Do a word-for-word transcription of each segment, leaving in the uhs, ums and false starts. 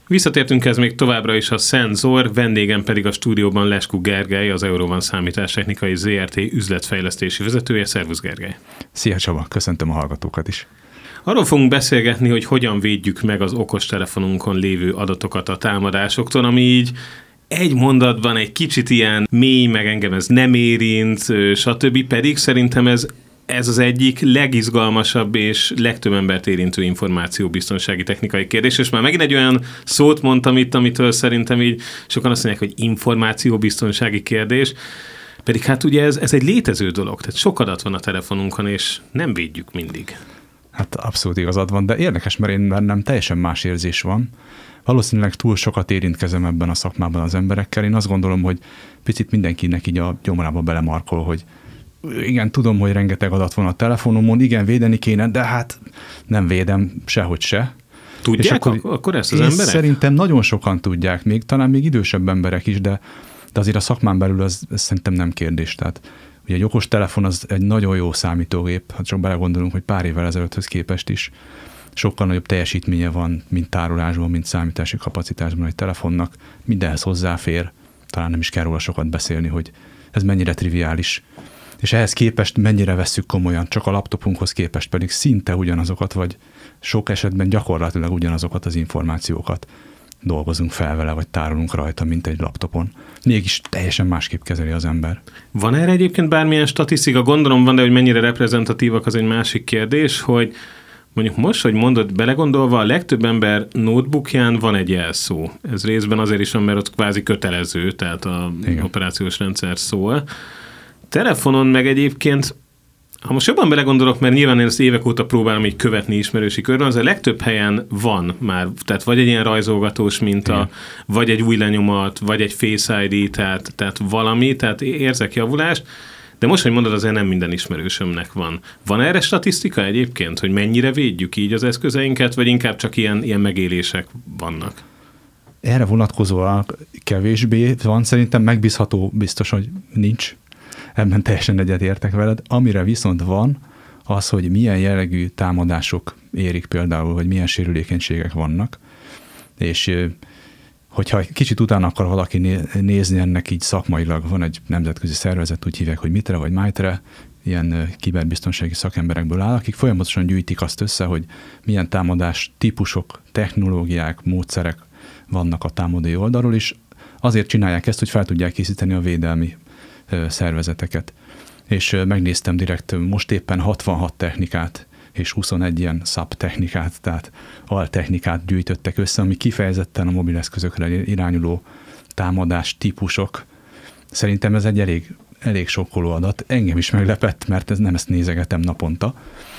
Visszatértünk, ez még továbbra is a Szenzor, vendégem pedig a stúdióban Leskú Gergely, az Eurovan Számítástechnikai zé er té üzletfejlesztési vezetője. Szervusz, Gergely! Szia Csaba, köszöntöm a hallgatókat is! Arról fogunk beszélgetni, hogy hogyan védjük meg az okostelefonunkon lévő adatokat a támadásoktól, ami így egy mondatban egy kicsit ilyen mély, meg engem ez nem érint, stb. Pedig szerintem ez Ez az egyik legizgalmasabb és legtöbb embert érintő információbiztonsági technikai kérdés, és már megint egy olyan szót mondtam itt, amitől szerintem így sokan azt mondják, hogy információbiztonsági kérdés, pedig hát ugye ez, ez egy létező dolog, tehát sok adat van a telefonunkon, és nem védjük mindig. Hát abszolút igazad van, de érdekes, mert én bennem teljesen más érzés van. Valószínűleg túl sokat érintkezem ebben a szakmában az emberekkel. Én azt gondolom, hogy picit mindenkinek így a gyomorába belemarkol, hogy igen, tudom, hogy rengeteg adat van a telefonomon, igen, védeni kéne, de hát nem védem sehogy se. Tudják akkor, akkor ezt az emberek? Szerintem nagyon sokan tudják, még talán még idősebb emberek is, de, de azért a szakmán belül az, ez szerintem nem kérdés. Tehát ugye egy okos telefon az egy nagyon jó számítógép, ha csak belegondolunk, hogy pár évvel ezelőtthöz képest is sokkal nagyobb teljesítménye van, mint tárolásban, mint számítási kapacitásban egy telefonnak. Mindenhez hozzáfér, talán nem is kell róla sokat beszélni, hogy ez mennyire triviális. És ehhez képest mennyire vesszük komolyan, csak a laptopunkhoz képest pedig szinte ugyanazokat, vagy sok esetben gyakorlatilag ugyanazokat az információkat dolgozunk fel vele, vagy tárolunk rajta, mint egy laptopon. Mégis teljesen másképp kezeli az ember. Van erre egyébként bármilyen statisztika? Gondolom van, de hogy mennyire reprezentatívak, az egy másik kérdés, hogy mondjuk most, hogy mondod, belegondolva, a legtöbb ember notebookján van egy jelszó. Ez részben azért is van, mert ott kvázi kötelező, tehát a Igen. operációs rendszer szól. Telefonon meg egyébként, ha most jobban belegondolok, mert nyilván én ezt évek óta próbálom így követni ismerősi körben, az a legtöbb helyen van már, tehát vagy egy ilyen rajzolgatós minta, Igen. vagy egy új lenyomat, vagy egy Face i dé, tehát, tehát valami, tehát érzek javulást, de most, hogy mondod, azért nem minden ismerősömnek van. Van erre statisztika egyébként, hogy mennyire védjük így az eszközeinket, vagy inkább csak ilyen, ilyen megélések vannak? Erre vonatkozóan kevésbé van, szerintem megbízható, biztos, hogy nincs. Ebben teljesen egyetértek veled. Amire viszont van, az, hogy milyen jellegű támadások érik például, hogy milyen sérülékenységek vannak, és hogyha kicsit utána akar valaki nézni ennek így szakmailag, van egy nemzetközi szervezet, úgy hívják, hogy MITRE vagy MITRE, ilyen kiberbiztonsági szakemberekből áll, akik folyamatosan gyűjtik azt össze, hogy milyen támadás típusok, technológiák, módszerek vannak a támadói oldalról, és azért csinálják ezt, hogy fel tudják készíteni a védelmi szervezeteket. És megnéztem direkt most éppen hatvanhat technikát és huszonegy ilyen szab-technikát, tehát altechnikát gyűjtöttek össze, ami kifejezetten a mobileszközökre irányuló támadás típusok. Szerintem ez egy elég, elég sokkoló adat. Engem is meglepett, mert ez nem ezt nézegetem naponta.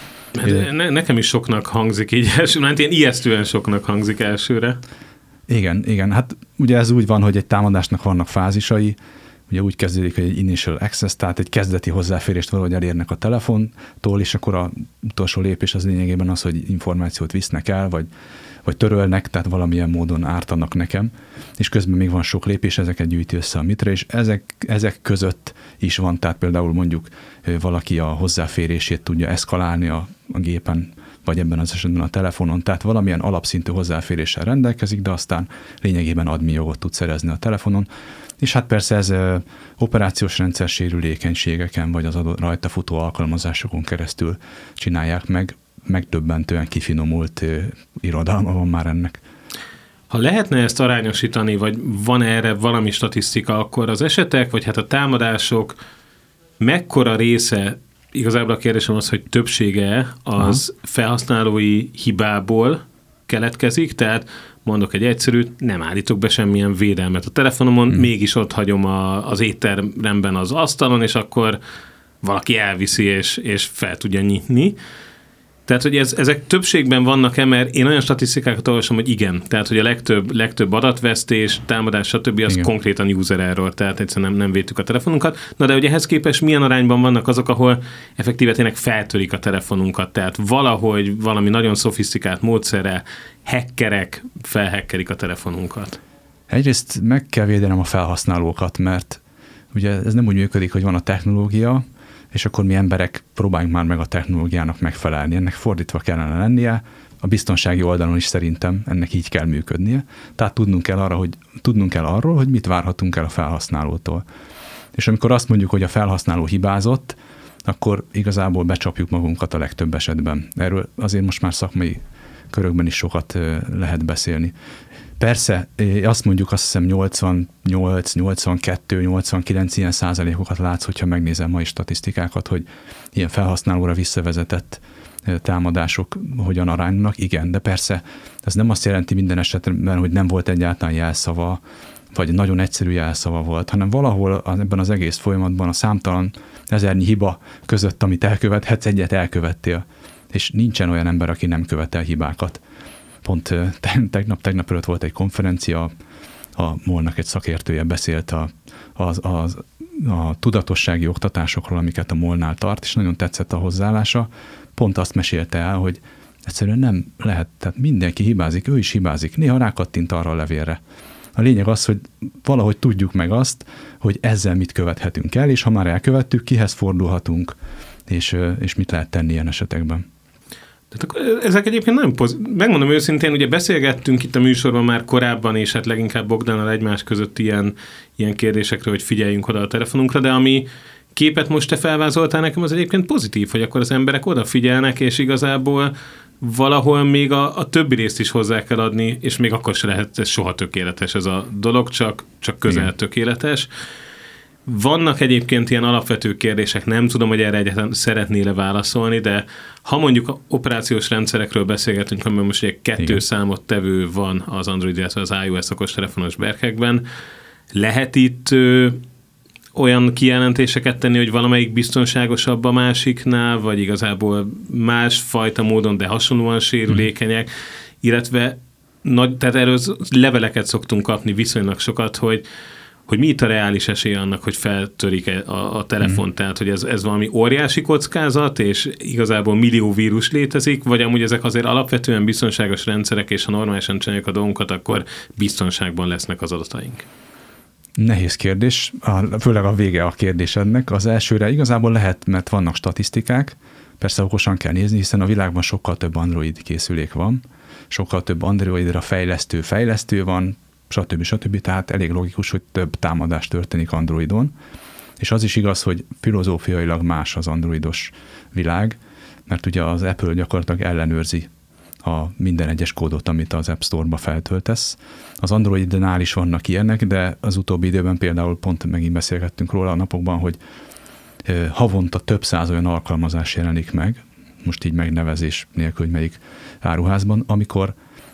Hát ne, nekem is soknak hangzik így elsőre, hát ilyen ijesztően soknak hangzik elsőre. Igen, igen. Hát ugye ez úgy van, hogy egy támadásnak vannak fázisai, ugye úgy kezdődik, hogy egy initial access, tehát egy kezdeti hozzáférést valahogy elérnek a telefontól, és akkor az utolsó lépés az lényegében az, hogy információt visznek el, vagy, vagy törölnek, tehát valamilyen módon ártanak nekem, és közben még van sok lépés, ezeket gyűjti össze a MITRE, és ezek, ezek között is van, tehát például mondjuk valaki a hozzáférését tudja eszkalálni a, a gépen, vagy ebben az esetben a telefonon, tehát valamilyen alapszintű hozzáféréssel rendelkezik, de aztán lényegében admin jogot tud szerezni a telefonon. És hát persze ez operációs rendszer sérülékenységeken, vagy az adott rajta futó alkalmazásokon keresztül csinálják meg. Megdöbbentően kifinomult irodalma van már ennek. Ha lehetne ezt arányosítani, vagy van erre valami statisztika, akkor az esetek, vagy hát a támadások mekkora része, igazából a kérdésem az, hogy többsége az Aha. felhasználói hibából keletkezik, tehát mondok egy egyszerűt, nem állítok be semmilyen védelmet a telefonomon, hmm. mégis ott hagyom a, az étteremben az asztalon, és akkor valaki elviszi, és, és fel tudja nyitni. Tehát, hogy ez, ezek többségben vannak-e, mert én olyan statisztikákat olvasom, hogy igen. Tehát, hogy a legtöbb, legtöbb adatvesztés, támadás, stb. Az igen. konkrétan user error, tehát egyszerűen nem, nem védtük a telefonunkat. Na, de hogy ehhez képest milyen arányban vannak azok, ahol effektíve tényleg feltörik a telefonunkat, tehát valahogy valami nagyon szofisztikált módszerrel hackerek felhackerik a telefonunkat. Egyrészt meg kell védenem a felhasználókat, mert ugye ez nem úgy működik, hogy van a technológia, és akkor mi emberek próbáljunk már meg a technológiának megfelelni. Ennek fordítva kellene lennie, a biztonsági oldalon is szerintem ennek így kell működnie. Tehát tudnunk kell, arra, hogy, tudnunk kell arról, hogy mit várhatunk el a felhasználótól. És amikor azt mondjuk, hogy a felhasználó hibázott, akkor igazából becsapjuk magunkat a legtöbb esetben. Erről azért most már szakmai körökben is sokat lehet beszélni. Persze, azt mondjuk, azt hiszem nyolcvannyolc, nyolcvankettő, nyolcvankilenc ilyen százalékokat látsz, hogyha megnézem mai statisztikákat, hogy ilyen felhasználóra visszavezetett támadások hogyan arányulnak. Igen, de persze ez nem azt jelenti minden esetben, hogy nem volt egyáltalán jelszava, vagy nagyon egyszerű jelszava volt, hanem valahol ebben az egész folyamatban a számtalan ezernyi hiba között, amit elkövethetsz, egyet elkövettél. És nincsen olyan ember, aki nem követel hibákat. Pont tegnap, tegnap előtt volt egy konferencia, a MOL-nak egy szakértője beszélt a, a, a, a tudatossági oktatásokról, amiket a MOL-nál tart, és nagyon tetszett a hozzáállása. Pont azt mesélte el, hogy egyszerűen nem lehet, tehát mindenki hibázik, ő is hibázik, néha rákattint arra a levélre. A lényeg az, hogy valahogy tudjuk meg azt, hogy ezzel mit követhetünk el, és ha már elkövettük, kihez fordulhatunk, és, és mit lehet tenni ilyen esetekben. Tehát akkor ezek egyébként nagyon pozitív. Megmondom őszintén, ugye beszélgettünk itt a műsorban már korábban, és hát leginkább Bogdánnal egymás között ilyen, ilyen kérdésekről, hogy figyeljünk oda a telefonunkra, de ami képet most te felvázoltál nekem, az egyébként pozitív, hogy akkor az emberek odafigyelnek, és igazából valahol még a, a többi részt is hozzá kell adni, és még akkor se lehet ez soha tökéletes ez a dolog, csak, csak közel igen. tökéletes. Vannak egyébként ilyen alapvető kérdések, nem tudom, hogy erre egyáltalán szeretnél-e válaszolni, de ha mondjuk operációs rendszerekről beszélgetünk, amiben most egy kettő igen. számot tevő van az Android, illetve az iOS okostelefonos berkekben, lehet itt ö, olyan kijelentéseket tenni, hogy valamelyik biztonságosabb a másiknál, vagy igazából másfajta módon, de hasonlóan sérülékenyek, hmm. illetve nagy, tehát erről leveleket szoktunk kapni viszonylag sokat, hogy hogy mi itt a reális esély annak, hogy feltörik a, a telefon, mm. tehát hogy ez, ez valami óriási kockázat, és igazából millió vírus létezik, vagy amúgy ezek azért alapvetően biztonságos rendszerek, és ha normálisan csináljuk a dolgunkat, akkor biztonságban lesznek az adataink. Nehéz kérdés, a, főleg a vége a kérdés ennek. Az elsőre igazából lehet, mert vannak statisztikák, persze okosan kell nézni, hiszen a világban sokkal több Android készülék van, sokkal több Androidra fejlesztő fejlesztő van, stb. stb. Tehát elég logikus, hogy több támadás történik Androidon, és az is igaz, hogy filozófiailag más az androidos világ, mert ugye az Apple gyakorlatilag ellenőrzi a minden egyes kódot, amit az App Store-ba feltöltesz. Az Androidnál is vannak ilyenek, de az utóbbi időben például pont megint beszélgettünk róla a napokban, hogy havonta több száz olyan alkalmazás jelenik meg, most így megnevezés nélkül, hogy melyik áruházban, amikor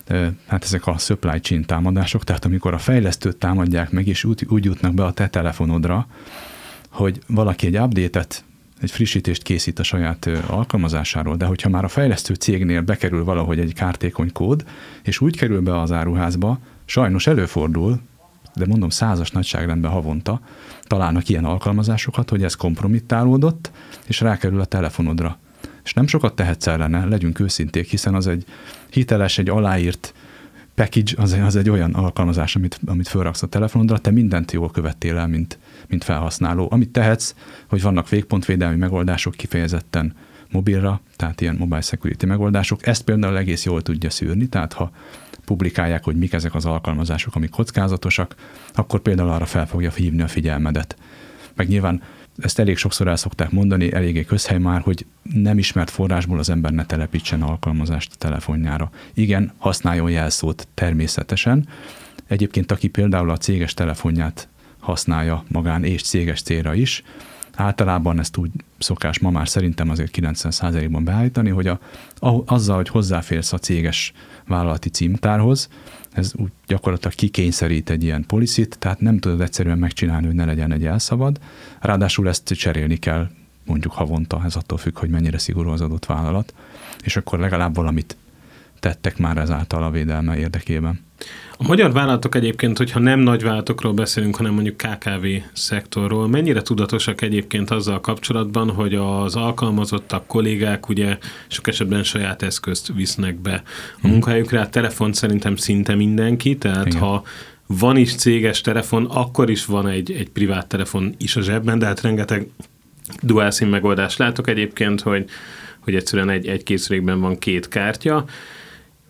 hát ezek a supply chain támadások, tehát amikor a fejlesztőt támadják meg, és úgy, úgy jutnak be a te telefonodra, hogy valaki egy update-et, egy frissítést készít a saját alkalmazásáról, de hogyha már a fejlesztő cégnél bekerül valahogy egy kártékony kód, és úgy kerül be az áruházba, sajnos előfordul, de mondom százas nagyságrendben havonta, találnak ilyen alkalmazásokat, hogy ez kompromittálódott, és rákerül a telefonodra. És nem sokat tehetsz ellene, legyünk őszinték, hiszen az egy hiteles, egy aláírt package, az, az egy olyan alkalmazás, amit, amit felraksz a telefonodra, te mindent jól követtél el, mint, mint felhasználó. Amit tehetsz, hogy vannak végpontvédelmi megoldások kifejezetten mobilra, tehát ilyen mobile security megoldások, ezt például egész jól tudja szűrni, tehát ha publikálják, hogy mik ezek az alkalmazások, amik kockázatosak, akkor például arra fel fogja hívni a figyelmedet. Meg nyilván ezt elég sokszor el szokták mondani, eléggé közhely már, hogy nem ismert forrásból az ember ne telepítsen alkalmazást a telefonjára. Igen, használjon jelszót természetesen. Egyébként, aki például a céges telefonját használja magán és céges célra is, általában ezt úgy szokás ma már szerintem azért kilencven százalékban beállítani, hogy a, a, azzal, hogy hozzáférsz a céges vállalati címtárhoz, ez úgy gyakorlatilag kikényszerít egy ilyen policit, tehát nem tudod egyszerűen megcsinálni, hogy ne legyen egy elszabad. Ráadásul ezt cserélni kell mondjuk havonta, ez attól függ, hogy mennyire szigorú az adott vállalat, és akkor legalább valamit tettek már ezáltal a védelme érdekében. A magyar vállalatok egyébként, hogyha nem nagy vállalatokról beszélünk, hanem mondjuk ká ká vé szektorról, mennyire tudatosak egyébként azzal kapcsolatban, hogy az alkalmazottak, kollégák ugye sok esetben saját eszközt visznek be a munkahelyükre, a telefon szerintem szinte mindenki, tehát igen. Ha van is céges telefon, akkor is van egy, egy privát telefon is a zsebben, de hát rengeteg dual SIM megoldást látok egyébként, hogy, hogy egyszerűen egy, egy készülékben van két kártya.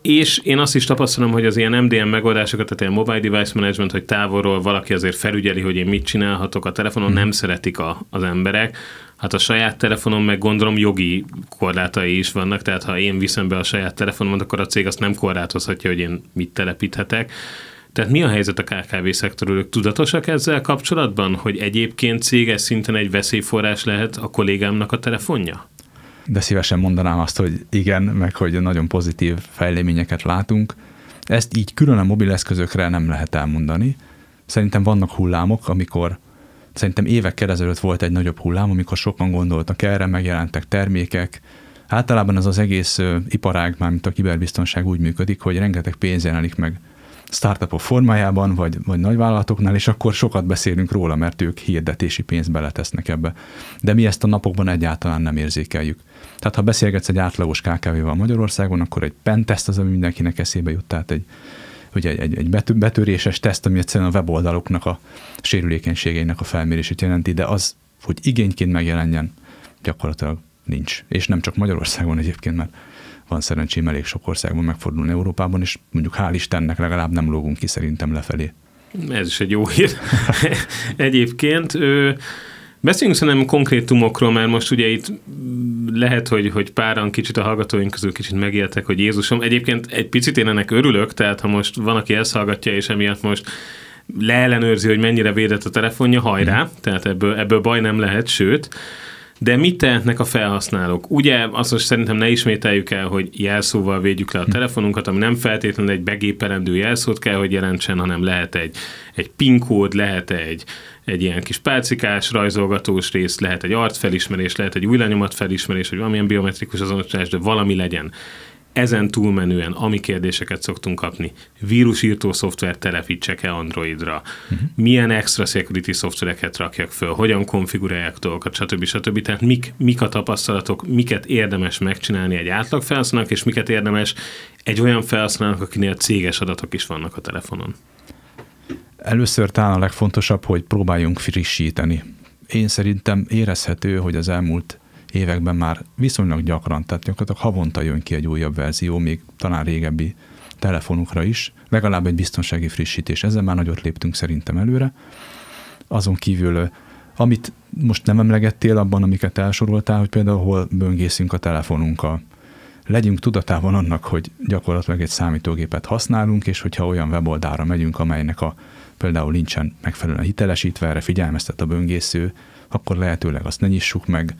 És én azt is tapasztalom, hogy az ilyen em dé em megoldásokat, tehát ilyen mobile device management, hogy távolról valaki azért felügyeli, hogy én mit csinálhatok a telefonon, hmm. nem szeretik a, az emberek. Hát a saját telefonon meg gondolom jogi korlátai is vannak, tehát ha én viszem be a saját telefonomat, akkor a cég azt nem korlátozhatja, hogy én mit telepíthetek. Tehát mi a helyzet a ká ká vé szektorról? Ők tudatosak ezzel kapcsolatban, hogy egyébként céges szinten egy veszélyforrás lehet a kollégámnak a telefonja? De szívesen mondanám azt, hogy igen, meg hogy nagyon pozitív fejleményeket látunk. Ezt így külön a mobileszközökre nem lehet elmondani. Szerintem vannak hullámok, amikor szerintem évekkel ezelőtt volt egy nagyobb hullám, amikor sokan gondoltak erre, megjelentek termékek. Általában az az egész iparág, mármint a kiberbiztonság úgy működik, hogy rengeteg pénz jelenik meg startupok formájában, vagy, vagy nagyvállalatoknál, és akkor sokat beszélünk róla, mert ők hirdetési pénzt beletesznek ebbe. De mi ezt a napokban egyáltalán nem érzékeljük. Tehát ha beszélgetsz egy átlagos ká ká vé-vel Magyarországon, akkor egy penteszt az, ami mindenkinek eszébe jut, tehát egy, ugye egy, egy, egy betöréses teszt, ami egyszerűen a weboldaloknak a sérülékenységeinek a felmérését jelenti, de az, hogy igényként megjelenjen, gyakorlatilag nincs. És nem csak Magyarországon egyébként, mert van szerencsém elég sok országban megfordulni Európában, és mondjuk hál' Istennek legalább nem lógunk ki szerintem lefelé. Ez is egy jó hír. Egyébként ő, beszéljünk szerintem konkrétumokról, mert most ugye itt lehet, hogy, hogy páran kicsit a hallgatóink közül kicsit megéltek, hogy Jézusom. Egyébként egy picit én ennek örülök, tehát ha most van, aki ezt hallgatja, és emiatt most leellenőrzi, hogy mennyire védett a telefonja, hajrá, mm. tehát ebből, ebből baj nem lehet, sőt. De mit tehetnek a felhasználók? Ugye azt most szerintem ne ismételjük el, hogy jelszóval védjük le a telefonunkat, ami nem feltétlenül egy begépelendő jelszót kell, hogy jelentsen, hanem lehet egy, egy PIN kód, lehet egy, egy ilyen kis pálcikás, rajzolgatós rész, lehet egy arcfelismerés, lehet egy új lenyomatfelismerés, vagy valamilyen biometrikus azonosítás, de valami legyen. Ezen túlmenően, ami kérdéseket szoktunk kapni, vírusírtó szoftvert telepítsek-e Androidra, uh-huh. milyen extra security szoftvereket rakjak föl, hogyan konfigurálják dolgokat, stb. stb. Tehát mik, mik a tapasztalatok, miket érdemes megcsinálni egy átlag felhasználónak, és miket érdemes egy olyan felhasználónak, akinél céges adatok is vannak a telefonon. Először talán a legfontosabb, hogy próbáljunk frissíteni. Én szerintem érezhető, hogy az elmúlt években már viszonylag gyakran, tehát gyakorlatilag havonta jön ki egy újabb verzió, még talán régebbi telefonokra is, legalább egy biztonsági frissítés. Ezzel már nagyot léptünk szerintem előre. Azon kívül, amit most nem emlegettél abban, amiket elsoroltál, hogy például hol böngészünk a telefonunkkal. Legyünk tudatában annak, hogy gyakorlatilag egy számítógépet használunk, és hogyha olyan weboldalra megyünk, amelynek a például nincsen megfelelően hitelesítve, erre figyelmeztet a böngésző, akkor lehetőleg azt ne nyissuk meg,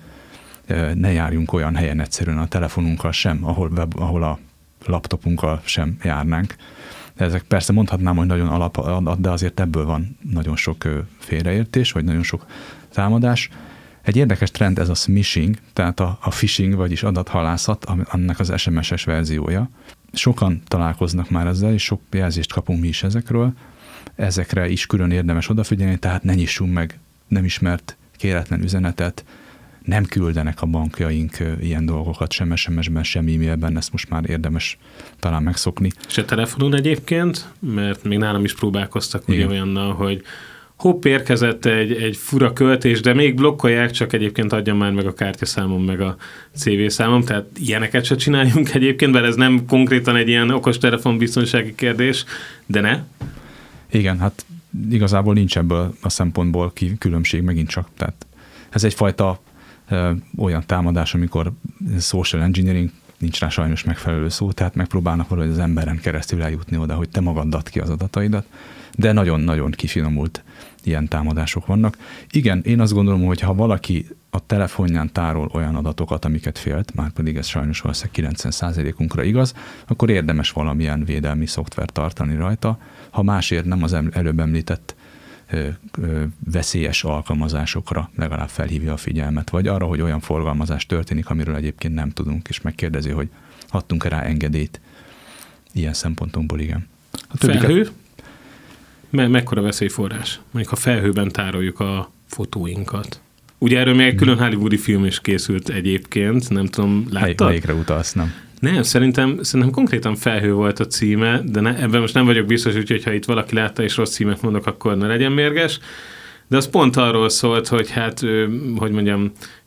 ne járjunk olyan helyen egyszerűen a telefonunkkal sem, ahol, web, ahol a laptopunkkal sem járnánk. Ezek persze mondhatnám, hogy nagyon alap, de azért ebből van nagyon sok félreértés, vagy nagyon sok támadás. Egy érdekes trend ez a smishing, tehát a, a phishing, vagyis adathalászat, annak az es em es-es verziója. Sokan találkoznak már ezzel, és sok jelzést kapunk mi is ezekről. Ezekre is külön érdemes odafigyelni, tehát ne nyissunk meg nem ismert kéretlen üzenetet, nem küldenek a bankjaink ilyen dolgokat, sem es em es-ben, sem e-mailben, ezt most már érdemes talán megszokni. És a telefonon egyébként, mert még nálam is próbálkoztak ugye olyannal, hogy hopp, érkezett egy, egy fura költés, de még blokkolják, csak egyébként adjam már meg a kártyaszámom, meg a cé vé számom, tehát ilyeneket se csináljunk egyébként, mert ez nem konkrétan egy ilyen okostelefon biztonsági kérdés, de ne. Igen, hát igazából nincs ebből a szempontból ki, különbség megint csak, tehát ez egyfajta olyan támadás, amikor social engineering, nincs rá sajnos megfelelő szó, tehát megpróbálnak valahogy az emberen keresztül eljutni oda, hogy te magad add ki az adataidat, de nagyon-nagyon kifinomult ilyen támadások vannak. Igen, én azt gondolom, hogy ha valaki a telefonján tárol olyan adatokat, amiket félt, már pedig ez sajnos valószínűleg kilencven százalékunkra igaz, akkor érdemes valamilyen védelmi szoftvert tartani rajta, ha másért nem az előbb említett veszélyes alkalmazásokra legalább felhívja a figyelmet, vagy arra, hogy olyan forgalmazás történik, amiről egyébként nem tudunk, és megkérdezi, hogy adtunk-e rá engedélyt. Ilyen szempontból igen. A felhő? Me- mekkora veszélyforrás? Mondjuk a felhőben tároljuk a fotóinkat. Ugye erről még egy külön hollywoodi film is készült egyébként, nem tudom, láttad? Melyikre utalsz, nem? Nem, szerintem, szerintem konkrétan felhő volt a címe, de ne, ebben most nem vagyok biztos, úgyhogy ha itt valaki látta és rossz címet mondok, akkor ne legyen mérges. De az pont arról szólt, hogy hát, hogy mondjam,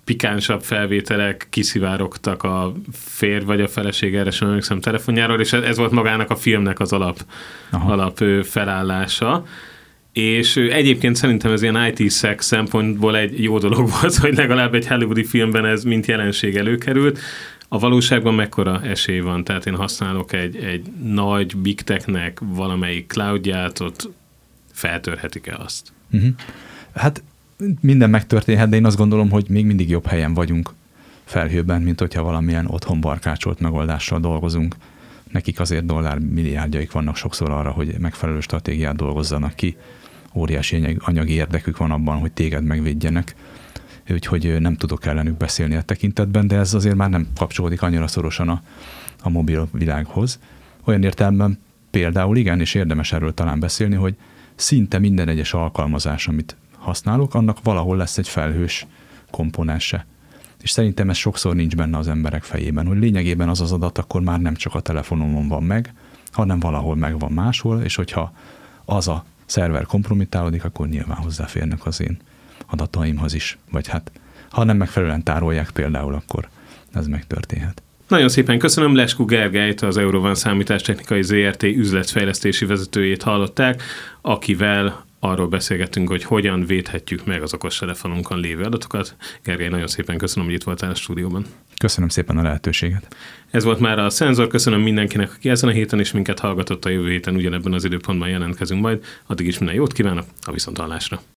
pikánsabb felvételek kiszivárogtak a férj vagy a feleség, erre sem emlékszem, telefonjáról, és ez volt magának a filmnek az alap, alap felállása. És egyébként szerintem ez ilyen I T-szex szempontból egy jó dolog volt, hogy legalább egy hollywoodi filmben ez mint jelenség előkerült. A valóságban mekkora esély van? Tehát én használok egy, egy nagy big technek valamelyik cloudját, ott feltörhetik-e azt? Uh-huh. Hát minden megtörténhet, de én azt gondolom, hogy még mindig jobb helyen vagyunk felhőben, mint hogyha valamilyen otthon barkácsolt megoldással dolgozunk. Nekik azért dollár milliárdjaik vannak sokszor arra, hogy megfelelő stratégiát dolgozzanak ki. Óriási anyagi érdekük van abban, hogy téged megvédjenek. Úgyhogy nem tudok ellenük beszélni a tekintetben, de ez azért már nem kapcsolódik annyira szorosan a, a mobil világhoz. Olyan értelemben például igen, és érdemes erről talán beszélni, hogy szinte minden egyes alkalmazás, amit használok, annak valahol lesz egy felhős komponense. És szerintem ez sokszor nincs benne az emberek fejében, hogy lényegében az az adat akkor már nem csak a telefonomon van meg, hanem valahol megvan máshol, és hogyha az a szerver kompromittálódik, akkor nyilván hozzáférnek az én adataimhoz is. Vagy hát, ha nem megfelelően tárolják például, akkor ez megtörténhet. Nagyon szépen köszönöm, Leskú Gergelyt, az Eurován Számítástechnikai zé er té üzletfejlesztési vezetőjét hallották, akivel arról beszélgettünk, hogy hogyan védhetjük meg az okostelefonunkon lévő adatokat. Gergely, nagyon szépen köszönöm, hogy itt voltál a stúdióban. Köszönöm szépen a lehetőséget. Ez volt már a Szenzor, köszönöm mindenkinek, aki ezen a héten is minket hallgatott, a jövő héten ugyanebben az időpontban jelentkezünk majd. Addig is minden jót kívánok, a viszonthallásra.